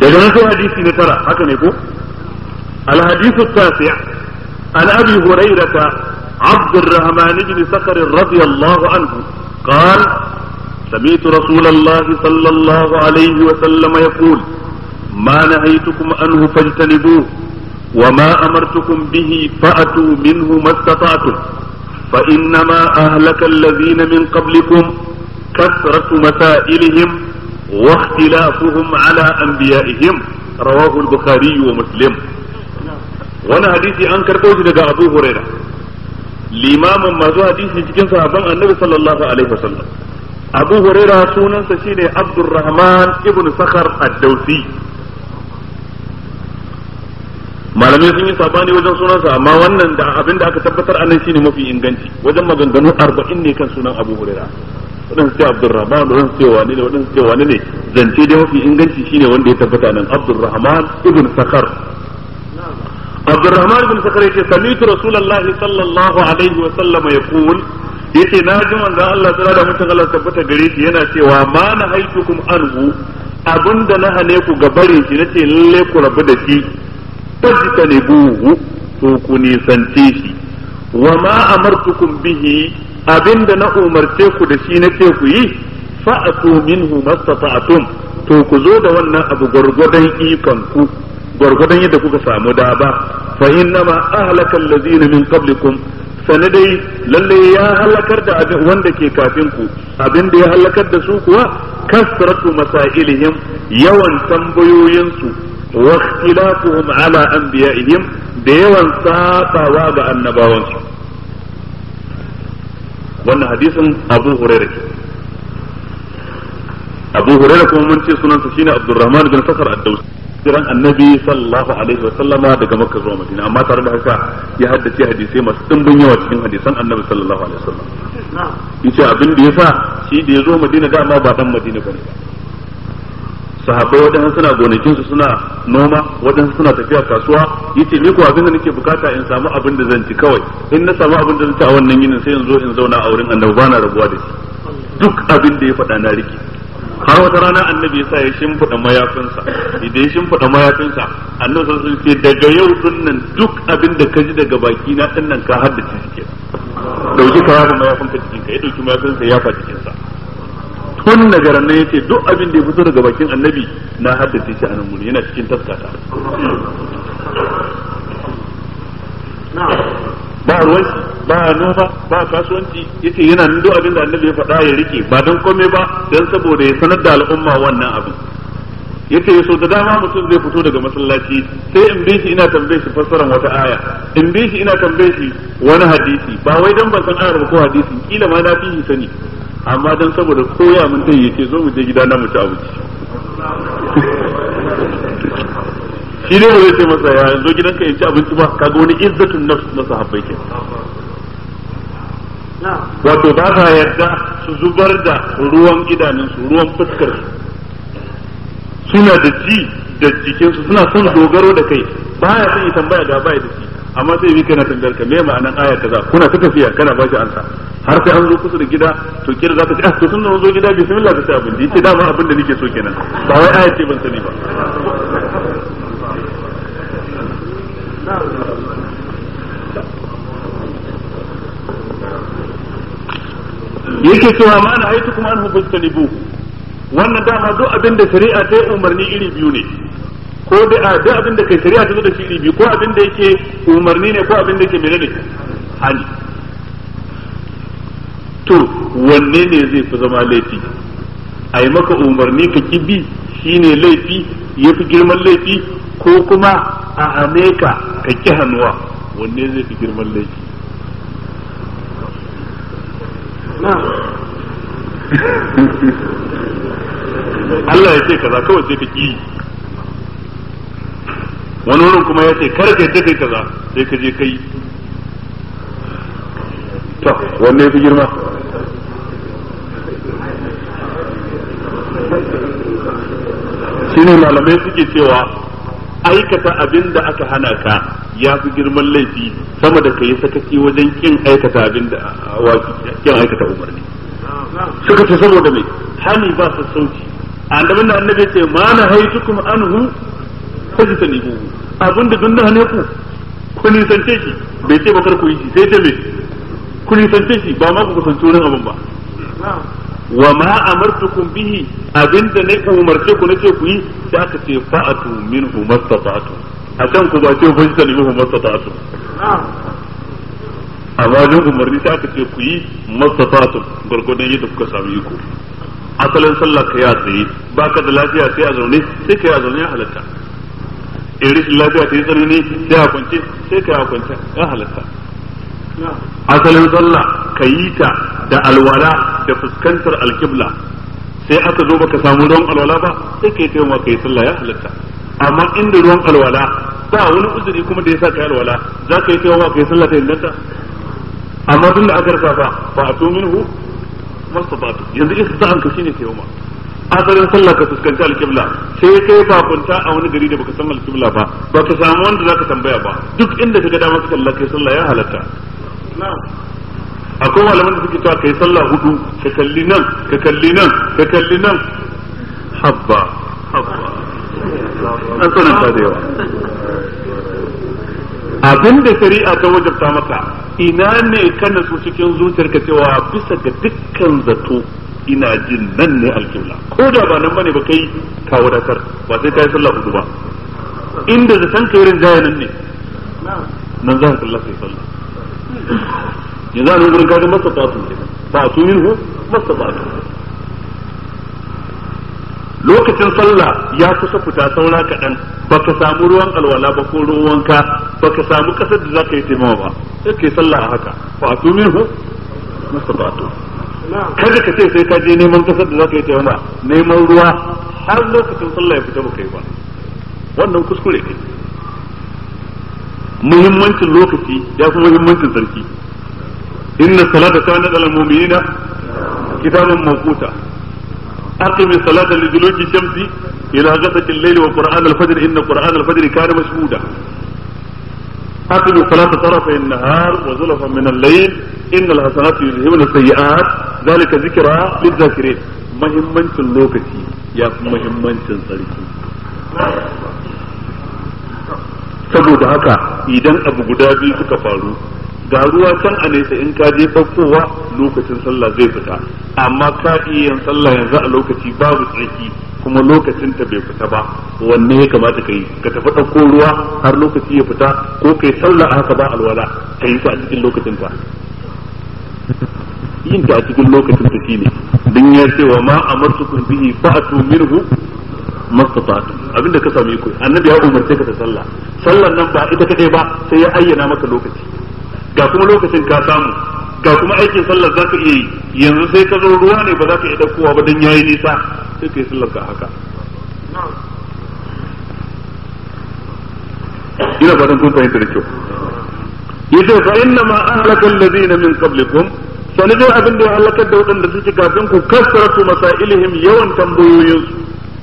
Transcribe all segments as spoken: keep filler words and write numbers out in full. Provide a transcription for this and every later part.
daga nan sai hadisi na tara haka ne ko الحديث التاسع عن أبي هريرة عبد الرحمن بن صخر رضي الله عنه قال سمعت رسول الله صلى الله عليه وسلم يقول ما نهيتكم عنه فاجتنبوه وما أمرتكم به فأتوا منه ما استطعتم فإنما أهلك الذين من قبلكم كثرة مسائلهم واختلافهم على أنبيائهم رواه البخاري ومسلم. wani hadisi an karɓo shi daga Abu Huraira limamin masu hadisi cikin sahabban Annabi sallallahu alaihi wasallam. Abu Huraira sunansa shine Abdurrahman ibn Sakhar ad-Dawsi. Malamai sun yi sabani wajen sunansa amma wannan da abin da aka tabbatar anan shine mafi inganci wajen maganganu arba'in ne kan sunan Abu Huraira. Wadansu ce Abdurrahman, wadansu ce wani ne, wadansu ce wani ne, zance dai mafi inganci shine wanda ya tabbata nan Abdurrahman ibn Sakhar. Abdurrahman ibn Sakhar yace sami'tu Rasulullahi sallallahu alaihi wa sallam yaqul yace na ji manzon Allah tsara da mutum Allah tabbata gare shi yana cewa ma na haitukum anhu abinda na hane ku ga bare shi nace lalle ku rabu da shi tajtanibuhu to ku nisance shi wa ma amartukum bihi abinda na umarce ku da shi nace ku yi fa'atu minhu mastata'tum to ku zo da wannan abu gurgudan ikon ku gwargwadon yadda kuka samu daba fa innama ahlaka allazina min qablikum sanadai lalle ya halakar da abin wanda ke kafin ku abin da ya halakar da su kuwa kasratu masailihim yawan tambayoyin su wa ikhtilafuhum ala anbiya'ihim da yawan sabawa ga annabawan su. wannan hadisin Abu Hurairah Abu Hurairah kuma mun ce sunansa shine Abdurrahman bin Sakhar ad-Dawsi kiran annabi sallallahu alaihi wa sallama daga Makka zuwa Madina amma tare da haka ya haddace hadisai masu dimbin yawa cikin hadisan annabi sallallahu alaihi wa sallam. Yace abin da yasa shi da yazo Madina dama ba dan Madina bane ba. Sahabbai wadannan suna gonakin su suna noma, wadannan suna tafiya kasuwa, yace ni ko abin da nake bukata in samu abin da zan ci kawai. In na samu abin da zan ci a wannan yinin sai in zo in zauna a wurin annabi bana rabuwa da shi. Duk abin da ya faɗa na rike. Har wata rana annabi ya sa ya shimfiɗa mayafinsa idan ya shimfiɗa mayafinsa annabi sun ce daga yau din nan duk abin da ka ji daga baki na din nan ka haddace shi kenan dauki ka yafa mayafinka cikin ka ya dauki mayafinsa ya fa cikin sa tun daga ran nan yace duk abin da ya fito daga bakin annabi na haddace shi a nan mun yana cikin taskata ba ruwanci ba noma ba kasuwanci yace yana nan duk abin da annabi ya faɗa ya rike ba don komai ba dan saboda ya sanar da al'umma wannan abin. Yace so da dama mutum zai fito daga masallaci sai in bi shi ina tambaye shi fassarar wata aya in bi shi ina tambaye shi wani hadisi ba wai dan ban san ayar ko hadisi kila ma na fi shi sani amma dan saboda koya mun dai yace zo mu je gida na mu ci abinci shi ne zai ce masa ya zo gidanka in ci abinci ba kaga wani izzatun nafs na sahabbai ke wato ba sa yarda su zubar da ruwan idanunsu ruwan fuskar su suna da ji da jikinsu suna son dogaro da kai baya son yi tambaya ga baya da shi amma sai yi kana tambayar ka me ma'anan aya kaza kuna ta tafiya kana ba shi ansa har sai an zo kusa da gida to kira za ka ce ah to sun zo gida bismillah ka ci abinci yace dama abin da nake so kenan ba wai aya ce ban sani ba yake cewa ma na haitu kuma an hubustanibu wannan dama duk abin da shari'a ta yi umarni iri biyu ne ko da duk abin da kai shari'a ta zo da shi iri biyu ko abin da yake umarni ne ko abin da yake menene hani to wanne ne zai fi zama laifi a yi maka umarni ka ki bi shine laifi ya fi girman laifi ko kuma a hane ka ka ki hannuwa wanne zai fi girman laifi Allah ya ce kaza kawai sai ka ki wani wurin kuma ya ce kar ka kai kaza sai ka je kai to wanne ya fi girma shine malamai suke cewa aikata abin da aka hana ka ya fi girman laifi sama da kai sakaci wajen kin aikata abin da kin aikata umarni suka ce saboda mai hani ba su sauki annabin da annabi ce ma na haitukum anhu fajtanibu abinda dun da ne ku ku nisance shi bai ce bakar ku yi shi sai ce me ku nisance shi ba ma ku kusanci wurin abin ba wa ma amartukum bihi abinda ne ku umarce ku nace ku yi sai aka ce fa'atu minhu mastata'tu a can ku ba ce fajtanibu mastata'tu amma wajen umarni sai aka ce ku yi mastata'tu gurgurdan yadda kuka sami iko asalin sallah ka ya tsaye baka da lafiya sai a zaune sai ka ya zaune ya halatta in rashin lafiya ta yi tsanani sai a kwance sai ka ya kwance ya halatta asalin sallah ka yi ta da alwala da fuskantar alkibla sai aka zo baka samu ruwan alwala ba sai ka yi taimaka ka yi sallah ya halatta amma inda ruwan alwala ba wani uzuri kuma da ya sa ka yi alwala za ka yi taimaka ka yi sallah ta inganta amma tun da aka rasa fa ba a to minhu mastata'tu yanzu istita'an ka shine taimama asalin sallah ka fuskanci alkibla sai kai bakunta a wani gari da baka san alkibla ba baka samu wanda zaka tambaya ba duk inda kaga dama ka kalla kai sallah ya halatta akwai malaman da suke cewa kai sallah hudu ka kalli nan ka kalli nan ka kalli nan habba habba an tsananta da yawa abinda shari'a ta wajabta maka ina ne kana so cikin zuciyarka cewa bisa ga dukkan zato ina jin nan ne alƙibla ko da ba nan bane ba kai ka wadatar ba sai kai sallah hudu ba inda zaton ka irin jaya nan ne nan za ka kalla kai sallah yanzu a nan gurin kaga mastata'tu ba a tumin hu mastata'tu lokacin sallah ya kusa fita saura kaɗan baka samu ruwan alwala ba ko ruwan wanka baka samu kasar da zaka yi taimawa ba sai kai sallah a haka fa a tumin hu mastata'tu kada ka ce sai ka je neman kasar da zaka yi taimama neman ruwa har lokacin sallah ya fita baka yi ba wannan kuskure ne muhimmancin lokaci ya fi muhimmancin sarki inna salata kanat alal mu'minina kitaban mawquta aqim as-salata li duluki shamsi ila ghasaqi al-layli wa qur'an al-fajr inna qur'an al-fajr kana mashhuda aqim as-salata tarafa an-nahar wa zulfan min al-layl innal hasanati yuzhibuna as-sayyi'at dhalika dhikra lidh-dhakirin muhimmancin lokaci ya fi muhimmancin sarki saboda haka idan abu guda biyu suka faru ga ruwa can a nesa in ka je ɗaukowa lokacin sallah zai fita amma ka iya yin sallah yanzu a lokaci babu tsarki kuma lokacin ta bai fita ba wanne ya kamata ka yi ka tafi ɗauko ruwa har lokaci ya fita ko kai sallah a haka ba alwala ka yi ta a cikin lokacin ta yin ta a cikin lokacin ta shine dan ya ce wa ma amartukum bihi fa'atu minhu mastata'tu abinda ka sami ku annabi ya umarce ka ta sallah sallan nan ba ita kadai ba sai ya ayyana maka lokaci ga kuma lokacin ka samu ga kuma aikin sallar zaka iya yi yanzu sai ka zo ruwa ne ba za ka iya daukowa ba dan yayi nisa sai ka yi sallar ka haka ina fatan kun fahimta da kyau yace fa inna ma ahlaka alladhina min qablikum sanadin abin da ya halakar da waɗanda suke kafin ku kasratu masailihim yawan tambayoyinsu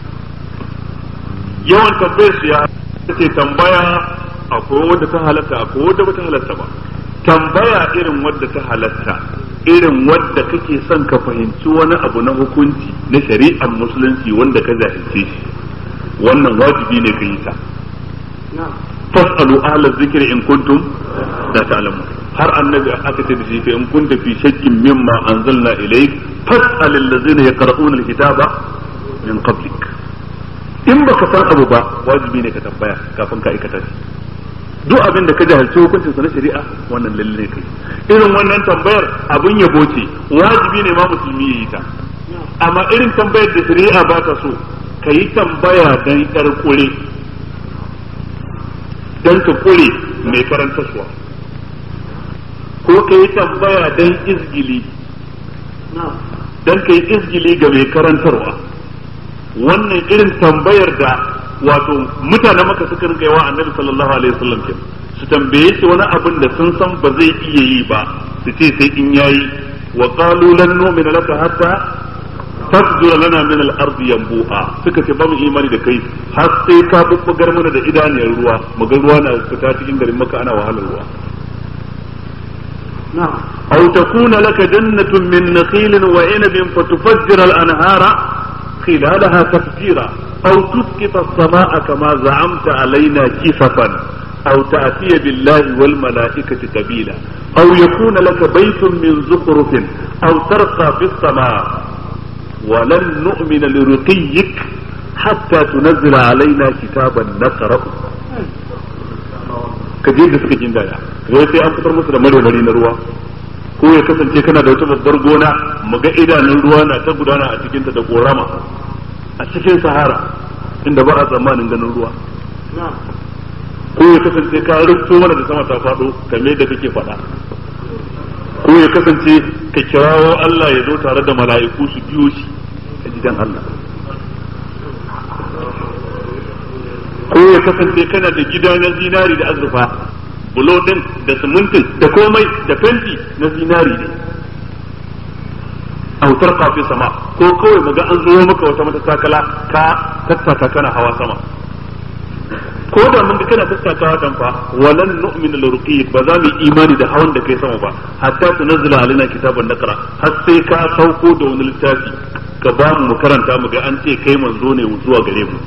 yawan tambayar su ya ce tambaya akwai wadda ta halatta akwai wadda ba ta halatta ba tambaya irin wadda ta halatta irin wadda kake son ka fahimci wani abu na hukunci na shari'ar musulunci wanda ka jahilce shi wannan wajibi ne ka yi ta fasalu ahla zikri in kuntum la ta'lamun har annabi aka ce da shi fa in kunta fi shakkin mimma anzalna ilayk fas'al allazina yaqra'una alkitaba min qablik in baka san abu ba wajibi ne ka tambaya kafin ka aikata shi duk abin da ka jahilci hukuncin sa na shari'a wannan lalle ne kai irin wannan tambayar abin yabo ce wajibi ne ma musulmi yayi ta amma irin tambayar da shari'a ba ta so ka yi tambaya dan yar kure dan ka kure mai karantarwa ko ka yi tambaya dan izgili dan ka yi izgili ga mai karantarwa wannan irin tambayar da wato mutanen maka suka rinka yawa annabi sallallahu alaihi wasallam ke su tambaye shi wani abin da sun san ba zai iya yi ba su ce sai in yayi wa qalu lan nu'mina laka hatta tafjura lana min al-ardi yanbu'a suka ce ba mu imani da kai har sai ka bubbugar mana da idaniyar ruwa mu ga ruwa na fita cikin garin maka ana wahalar ruwa na'am aw takuna laka jannatun min nakhilin wa 'inabin fatufajjira al-anhara خلالها تفجيرا أو تسقط السماء كما زعمت علينا كسفا أو تأتي بالله والملائكة قبيلا أو يكون لك بيت من زخرف أو ترقى في السماء ولن نؤمن لرقيك حتى تنزل علينا كتابا نقرأه. kaje da suka jin daya wai sai an fitar musu da marmari na ruwa ko ya kasance kana da wata babbar gona muga idanun ruwa na ta gudana a cikin ta da korama a cikin sahara inda ba a tsammanin ganin ruwa ko ya kasance ka rufto mana da sama ta fado kamar da kake faɗa ko ya kasance ka kirawo Allah ya zo tare da mala'iku su biyo shi a gidan Allah ko ya kasance kana da gida na zinari da azurfa bulo din da simintin da komai da fenti na zinari ne autar kafin sama ko kawai maga an zo maka wata mata takala ka tattaka kana hawa sama ko da mun ga kana tattakawa dan fa walan nu'minu lirqiyik ba za mu imani da hawan da kai sama ba hatta tunzila alaina kitaban naqra har sai ka sauko da wani littafi ka ba mu karanta mu ga an ce kai manzo ne zuwa gare mu.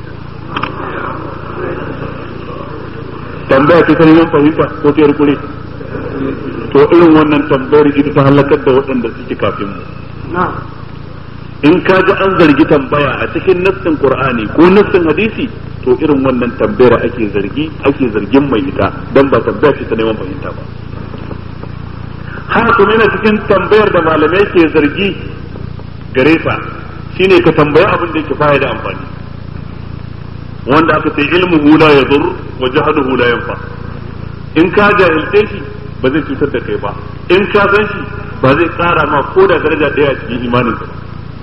tambaya ce ta neman fahimta ko ta yarkure to irin wannan tambayar ita ta halakar da waɗanda suke kafin mu. in ka ji an zargi tambaya a cikin nassin qur'ani ko nassin hadisi to irin wannan tambayar ake zargi ake zargin mai ita dan ba tambaya ce ta neman fahimta ba. haka kuma yana cikin tambayar da malamai ke zargi gare sa shine ka tambaya abin da yake baya da amfani wanda aka ce ilmuhu la yadur wa jahluhu la yanfa in ka jahilce shi ba zai cutar da kai ba in ka san shi ba zai tsara ma ko da daraja daya a cikin imanin ka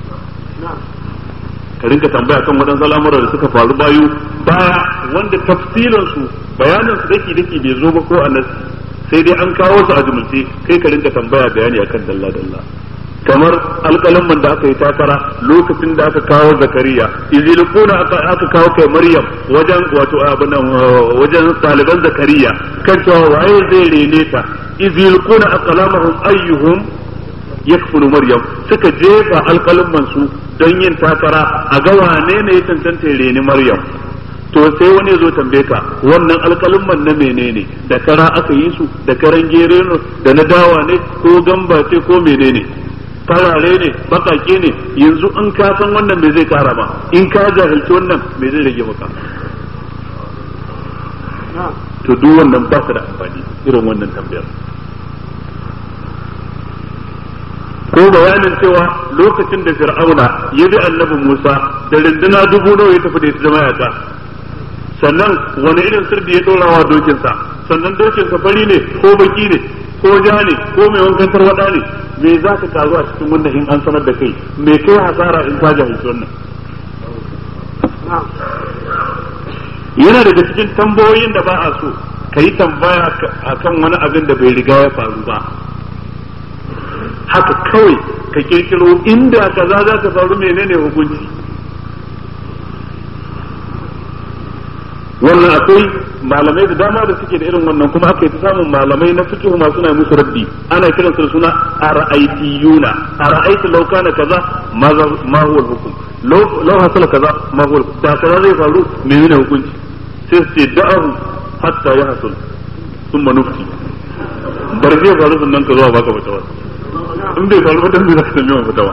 ka rinka tambaya kan waɗansu al'amuran da suka faru bayu baya wanda tafsirin su bayanin su dake dake bai zo ba ko a nasi sai dai an kawo su a jumulce kai ka rinka tambaya bayani akan dalla dalla kamar alƙalamman da aka yi takara lokacin da aka kawo zakariya izilkuna aka kawo kai maryam wajen wato abin wajen ɗaliban zakariya kan cewa waye zai rene ta izilkuna aqlamahum ayyuhum yakfulu maryam suka jefa alƙalamman su don yin takara a ga wane ne ya tantance reni maryam to sai wani zo tambaye ka wannan alƙalumman na menene da kara aka yi su da karan gereno da na dawa ne ko gamba ce ko menene farare ne bakake ne yanzu in ka san wannan me zai kara ba in ka jahilci wannan me zai rage maka to duk wannan ba su da amfani irin wannan tambayar ko bayanin cewa lokacin da fir'auna ya bi annabi Musa da rinduna dubu nawa ya tafi da ita jama'a ta sannan wani irin sirdi ya dorawa dokinsa sannan dokinsa fari ne ko baki ne ko ja ne ko mai wankan tarwada ne me za ka karu a cikin wannan in an sanar da kai me kai hasara in ka jahilci wannan yana daga cikin tambayoyin da ba a so ka yi tambaya akan wani abin da bai riga ya faru ba haka kawai ka kirkiro inda kaza za ta faru menene hukunci wannan akwai malamai da dama da suke da irin wannan kuma aka yi ta samun malamai na fiqh ma suna musu raddi ana kiran su da suna ara'aytiyuna ara'aytu law kana kaza ma ma huwa al-hukm law law hasala kaza ma huwa da kaza zai faru menene hukunci sai su da'ahu hatta ya hasul thumma nufti bar zai faru sannan ka zo baka fatawa in bai faru ba dan bai zaka tambaye fatawa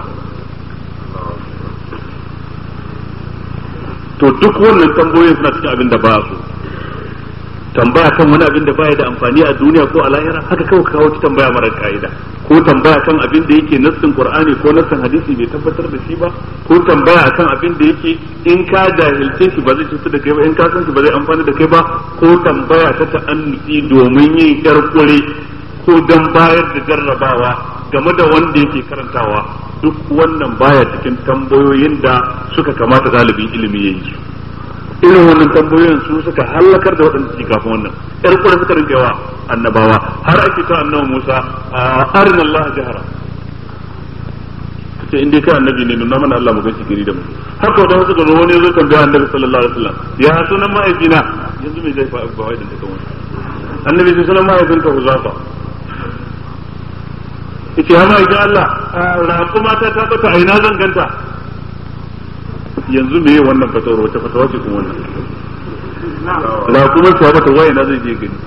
to duk wannan tambayoyin suna cikin abin da ba su tambaya kan wani abin da baya da amfani a duniya ko a lahira haka kawai kawo ki tambaya mara ka'ida ko tambaya kan abin da yake nassin qur'ani ko nassin hadisi bai tabbatar da shi ba ko tambaya kan abin da yake in ka jahilce shi ba zai cutar da kai ba in ka san shi ba zai amfani da kai ba ko tambaya ta ta'annuci domin yin karkure ko dan bayar da jarrabawa game da wanda yake karantawa duk wannan baya cikin tambayoyin da suka kamata galibin ilimi yayi irin wannan tambayoyin su suka halakar da waɗanda suke kafin wannan yar kura suka rinka yawa annabawa har ake ta annabi Musa arina Allah jahara kace in dai kai annabi ne nuna mana Allah mu gaci gari da mu haka da wasu garo wani zo tambaya annabi sallallahu alaihi wasallam ya sunan ma'aikina yanzu me zai fa ba wai da take wannan annabi sai sunan ma'aikinka Huzafa yace ha ma'aikin Allah raƙuma ta ta bata a ina zan ganta yanzu me wannan fatawar wata fatawa ce kuma wannan la kuma sai mata waye na zai je gani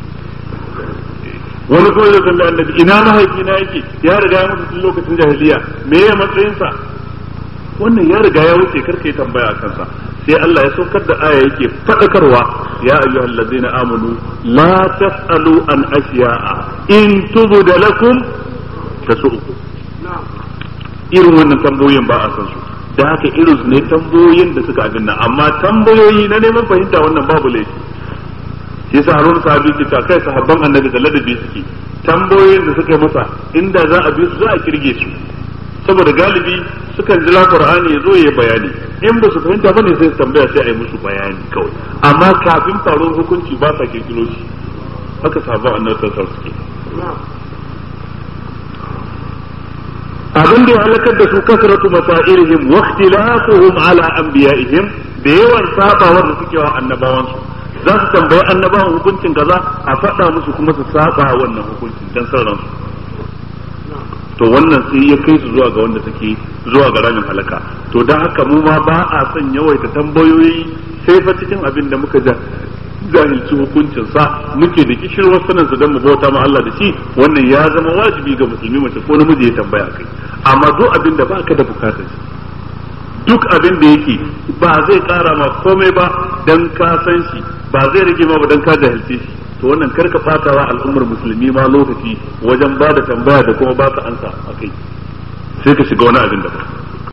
wani kuma zai kalli annabi ina mahaifi na yake ya riga ya mutu tun lokacin jahiliya me ya matsayin sa wannan ya riga ya wuce karka yi tambaya a kansa sai Allah ya saukar da aya yake fadakarwa ya ayyuhal ladzina amanu la tasalu an asya'a in tubda lakum tasu'ukum irin wannan tambayoyin ba a san su da haka irin su ne tambayoyin da suka abin nan amma tambayoyi na neman fahimta wannan babu laifi shi yasa Harun sahabi ke ta kai sahabban annabi da ladabi suke tambayoyin da suka yi masa inda za a bi su za a kirge su saboda galibi sukan jira Qur'ani yazo yayi bayani in ba su fahimta bane sai su tambaya sai a yi musu bayani kawai amma kafin faruwar hukunci ba sa kirkiro shi haka sahabban annabi sallallahu alaihi wasallam suke abin da ya halakar da su kasratu masailihim wa ikhtilafuhum ala anbiya'ihim da yawan sabawar da suke wa annabawan su za su tambayi annabawan hukuncin kaza a faɗa musu kuma su saba wannan hukuncin dan sauran su to wannan sai ya kai su zuwa ga wanda suke zuwa ga ramin halaka to dan haka mu ma ba a son yawaita tambayoyi sai fa cikin abin da muka ja jahilci hukuncin sa muke da kishirwar sanin su dan mu bauta ma Allah da shi wannan ya zama wajibi ga musulmi mace ko namiji ya tambaya kai amma duk abin da baka da bukatar duk abin da yake ba zai kara ma komai ba dan ka san shi ba zai rage ma ba dan ka jahilce shi to wannan karka fatawa al'ummar musulmi ma lokaci wajen ba da tambaya da kuma ba ka ansa akai sai ka shiga wani abin da ba